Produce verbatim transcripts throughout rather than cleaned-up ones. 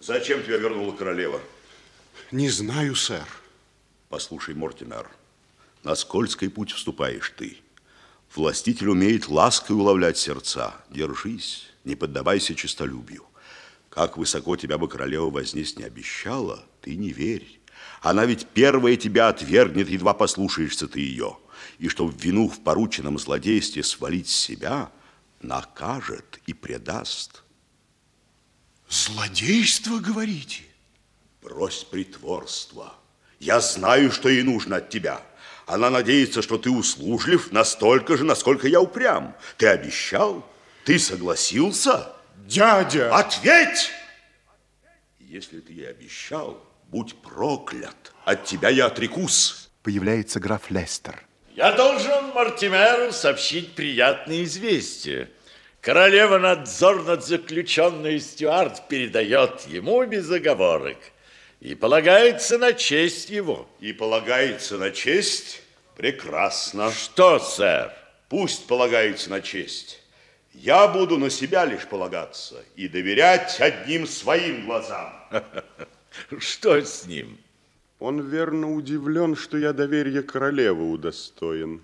Зачем тебя вернула королева? Не знаю, сэр. Послушай, Мортимер, на скользкий путь вступаешь ты. Властитель умеет лаской уловлять сердца. Держись, не поддавайся честолюбию. Как высоко тебя бы королева вознесть не обещала, ты не верь. Она ведь первая тебя отвергнет, едва послушаешься ты ее. И чтоб вину в порученном злодействе свалить с себя, накажет и предаст. Злодейство, говорите? Брось притворство. Я знаю, что ей нужно от тебя. Она надеется, что ты услужлив настолько же, насколько я упрям. Ты обещал? Ты согласился? Дядя! Ответь! Если ты ей обещал, будь проклят. От тебя я отрекусь. Появляется граф Лестер. Я должен Мортимеру сообщить приятное известие. Королева надзор над заключенной Стюарт передает ему без оговорок. И полагается на честь его. И полагается на честь? Прекрасно. Что, сэр? Пусть полагается на честь. Я буду на себя лишь полагаться и доверять одним своим глазам. Что с ним? Он верно удивлен, что я доверия королевы удостоен.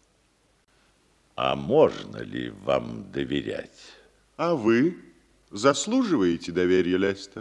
А можно ли вам доверять? А вы заслуживаете доверия, Лестер?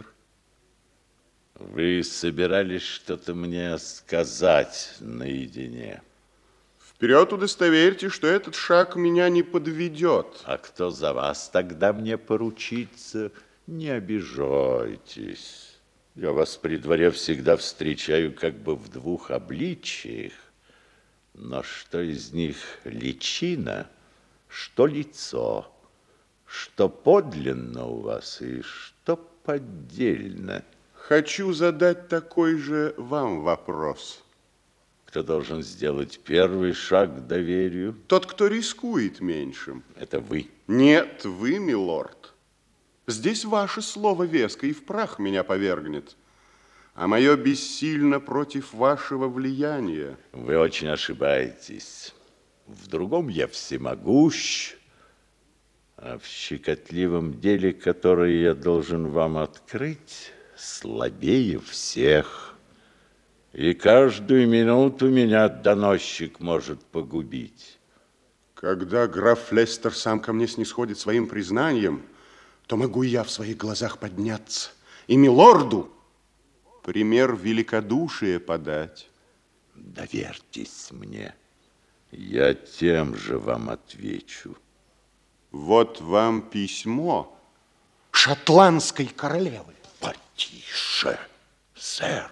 Вы собирались что-то мне сказать наедине? Вперед удостоверьте, что этот шаг меня не подведет. А кто за вас тогда мне поручится? Не обижайтесь. Я вас при дворе всегда встречаю как бы в двух обличиях. Но что из них личина, что лицо, что подлинно у вас и что поддельно? Хочу задать такой же вам вопрос. Кто должен сделать первый шаг к доверию? Тот, кто рискует меньшим. Это вы. Нет, вы, милорд. Здесь ваше слово веско и в прах меня повергнет. А мое бессильно против вашего влияния. Вы очень ошибаетесь. В другом я всемогущ, а в щекотливом деле, которое я должен вам открыть, слабее всех. И каждую минуту меня доносчик может погубить. Когда граф Лестер сам ко мне снисходит своим признанием, то могу я в своих глазах подняться и милорду пример великодушия подать. Доверьтесь мне, я тем же вам отвечу. Вот вам письмо шотландской королевы. Потише, сэр.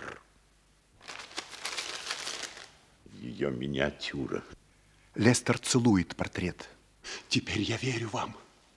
Ее миниатюра. Лестер целует портрет. Теперь я верю вам.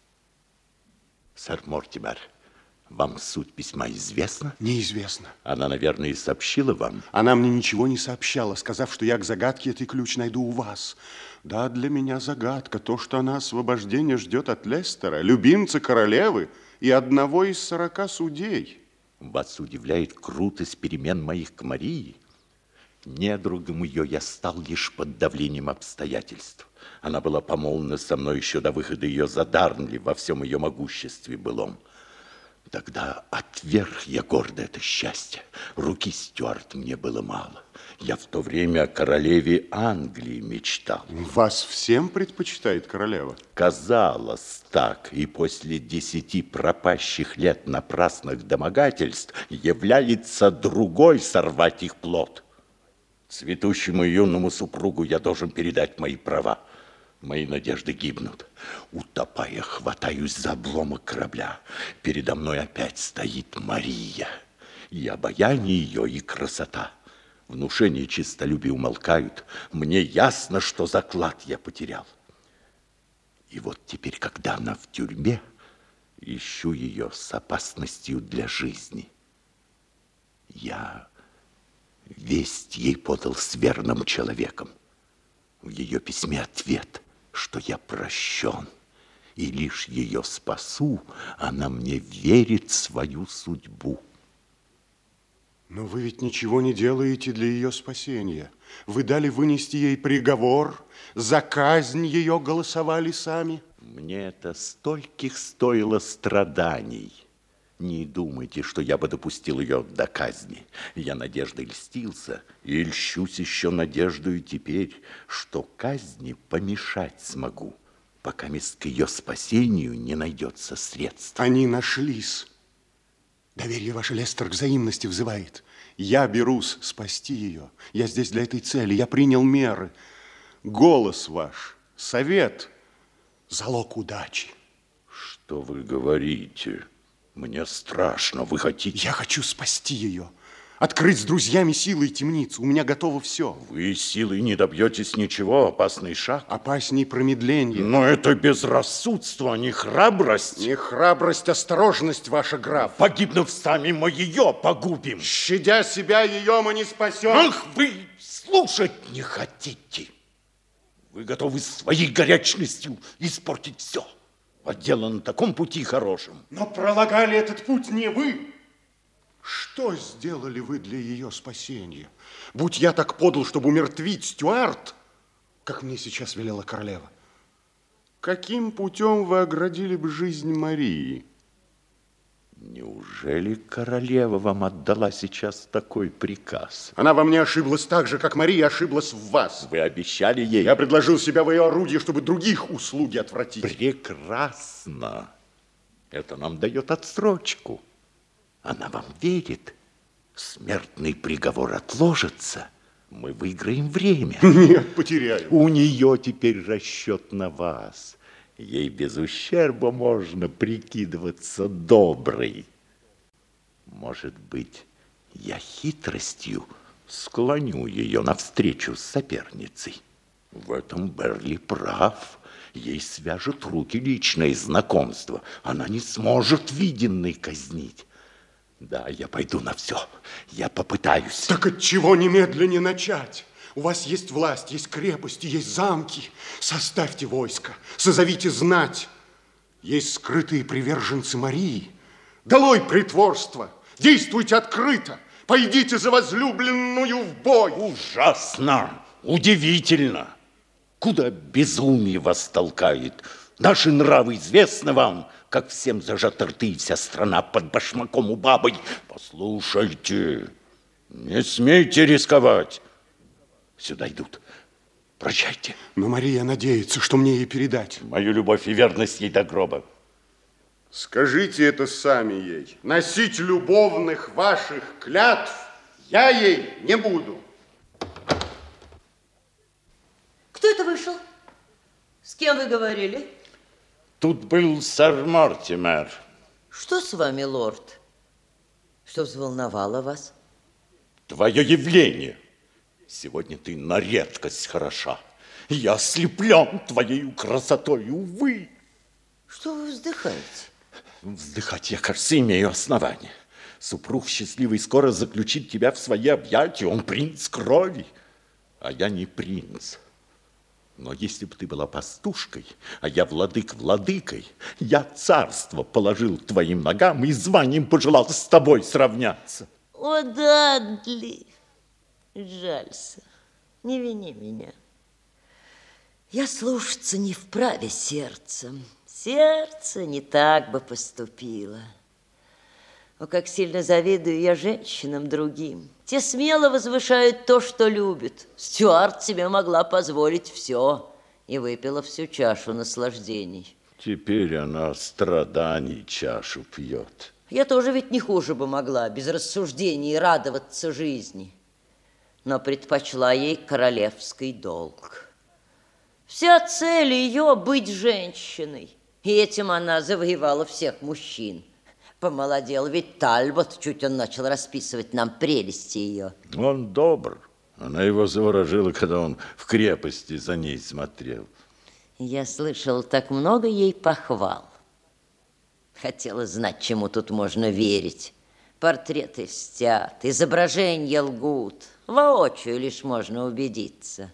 Сэр Мортимер, вам суть письма известна? Неизвестно. Она, наверное, и сообщила вам. Она мне ничего не сообщала, сказав, что я к загадке этой ключ найду у вас. Да, для меня загадка то, что она освобождение ждет от Лестера, любимца королевы и одного из сорока судей. Вас удивляет крутость перемен моих к Марии? Недругом ее я стал лишь под давлением обстоятельств. Она была помолвлена со мной еще до выхода ее за Дарнли во всем ее могуществе былом. Тогда отверг я гордо это счастье. Руки Стюарт мне было мало. Я в то время о королеве Англии мечтал. Вас всем предпочитает королева? Казалось так, и после десяти пропащих лет напрасных домогательств является другой сорвать их плод. Цветущему юному супругу я должен передать мои права. Мои надежды гибнут. Утопая, хватаюсь за обломок корабля. Передо мной опять стоит Мария. И обаяние ее, и красота. Внушение и честолюбие умолкают. Мне ясно, что заклад я потерял. И вот теперь, когда она в тюрьме, ищу ее с опасностью для жизни. Я весть ей подал с верным человеком. В ее письме ответ, что я прощен, и лишь ее спасу, она мне верит свою судьбу. Но вы ведь ничего не делаете для ее спасения. Вы дали вынести ей приговор, за казнь ее голосовали сами. Мне это стольких стоило страданий. Не думайте, что я бы допустил ее до казни. Я надеждой льстился и льщусь еще надеждою теперь, что казни помешать смогу, пока к ее спасению не найдется средств. Они нашлись. Доверие ваше, Лестер, к взаимности взывает. Я берусь спасти ее. Я здесь для этой цели. Я принял меры. Голос ваш, совет, залог удачи. Что вы говорите? Мне страшно. Вы хотите... Я хочу спасти ее. Открыть с друзьями силой темницу. У меня готово все. Вы силой не добьетесь ничего. Опасный шаг. Опасней промедление. Но это безрассудство, а не храбрость. Не храбрость, осторожность ваша, граф. Погибнув сами, мы ее погубим. Щадя себя, ее мы не спасем. Ах, вы слушать не хотите. Вы готовы своей горячностью испортить все. А дело на таком пути хорошем. Но пролагали этот путь не вы. Что сделали вы для ее спасения? Будь я так подл, чтобы умертвить Стюарт, как мне сейчас велела королева, каким путем вы оградили бы жизнь Марии? Неужели королева вам отдала сейчас такой приказ? Она во мне ошиблась так же, как Мария ошиблась в вас. Вы обещали ей... Я предложил себя в ее орудие, чтобы других услуги отвратить. Прекрасно. Это нам дает отсрочку. Она вам верит. Смертный приговор отложится. Мы выиграем время. Нет, потеряю. У нее теперь расчет на вас. Ей без ущерба можно прикидываться доброй. Может быть, я хитростью склоню ее навстречу с соперницей. В этом Берли прав. Ей свяжут руки личное знакомство. Она не сможет виденной казнить. Да, я пойду на все. Я попытаюсь. Так от чего немедленно начать? У вас есть власть, есть крепости, есть замки. Составьте войско, созовите знать. Есть скрытые приверженцы Марии. Долой притворство, действуйте открыто. Пойдите за возлюбленную в бой. Ужасно, удивительно. Куда безумие вас толкает? Наши нравы известны вам, как всем зажаты рты, и вся страна под башмаком у бабы. Послушайте, не смейте рисковать. Сюда идут. Прощайте. Но Мария надеется, что мне ей передать. Мою любовь и верность ей до гроба. Скажите это сами ей. Носить любовных ваших клятв я ей не буду. Кто это вышел? С кем вы говорили? Тут был сэр Мортимер. Что с вами, лорд? Что взволновало вас? Твое явление. Сегодня ты на редкость хороша. Я ослеплен твоей красотой, увы. Что вы вздыхаете? Вздыхать я, кажется, имею основание. Супруг счастливый скоро заключит тебя в свои объятия. Он принц крови, а я не принц. Но если бы ты была пастушкой, а я владык владыкой, я царство положил к твоим ногам и званием пожелал с тобой сравняться. О, Дадли! Жалься, не вини меня. Я слушаться не вправе сердцем. Сердце не так бы поступило. О, как сильно завидую я женщинам другим. Те смело возвышают то, что любят. Стюарт себе могла позволить все и выпила всю чашу наслаждений. Теперь она страданий чашу пьет. Я тоже ведь не хуже бы могла без рассуждений радоваться жизни. Но предпочла ей королевский долг. Вся цель ее быть женщиной. И этим она завоевала всех мужчин. Помолодел ведь Тальбот, чуть он начал расписывать нам прелести ее. Он добр. Она его заворожила, когда он в крепости за ней смотрел. Я слышал так много ей похвал. Хотела знать, чему тут можно верить. Портреты льстят, изображения лгут. Воочию лишь можно убедиться.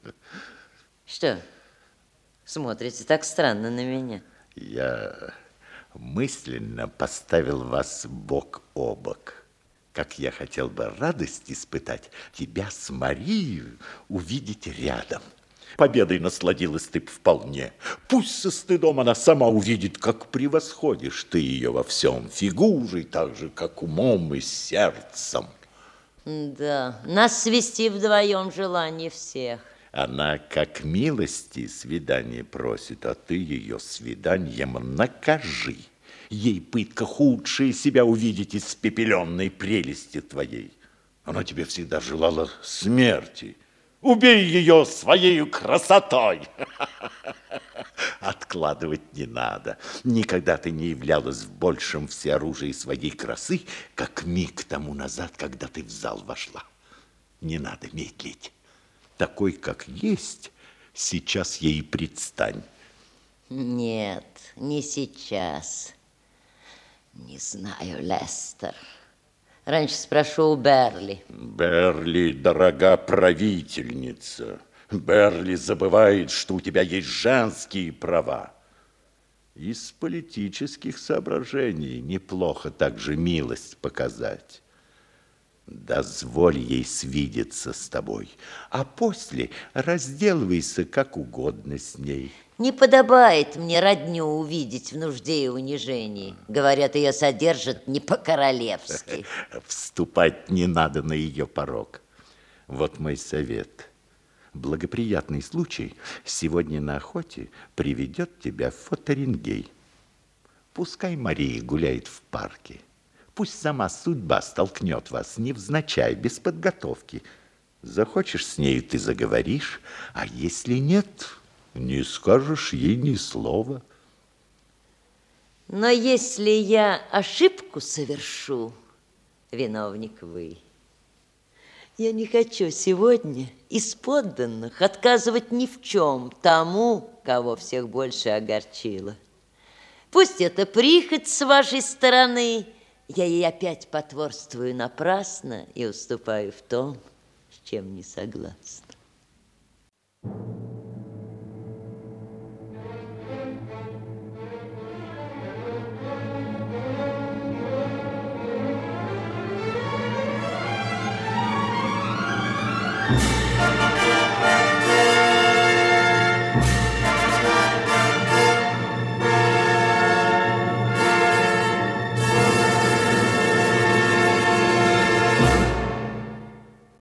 Что, смотрите так странно на меня? Я мысленно поставил вас бок о бок. Как я хотел бы радость испытать, тебя с Марией увидеть рядом. Победой насладилась ты вполне. Пусть со стыдом она сама увидит, как превосходишь ты ее во всем, фигурой, так же, как умом и сердцем. Да, нас свести вдвоем желание всех. Она, как милости, свидание просит, а ты ее свиданием накажи. Ей пытка худшее себя увидеть испепеленной прелести твоей. Она тебе всегда желала смерти. Убей ее своей красотой. Откладывать не надо. Никогда ты не являлась в большем всеоружии своей красы, как миг тому назад, когда ты в зал вошла. Не надо медлить. Такой, как есть, сейчас ей предстань. Нет, не сейчас. Не знаю, Лестер. Раньше спрошу у Берли. Берли, дорога правительница. Берли забывает, что у тебя есть женские права. Из политических соображений неплохо также милость показать. Дозволь ей свидеться с тобой, а после разделывайся как угодно с ней. Не подобает мне родню увидеть в нужде и унижении. Говорят, ее содержат не по-королевски. Вступать не надо на ее порог. Вот мой совет. Благоприятный случай сегодня на охоте приведет тебя в Фотерингей. Пускай Мария гуляет в парке. Пусть сама судьба столкнет вас невзначай, без подготовки. Захочешь с нею, ты заговоришь, а если нет, не скажешь ей ни слова. Но если я ошибку совершу, виновник вы. Я не хочу сегодня из подданных отказывать ни в чем тому, кого всех больше огорчило. Пусть это прихоть с вашей стороны, я ей опять потворствую напрасно и уступаю в том, с чем не согласна. Thank you.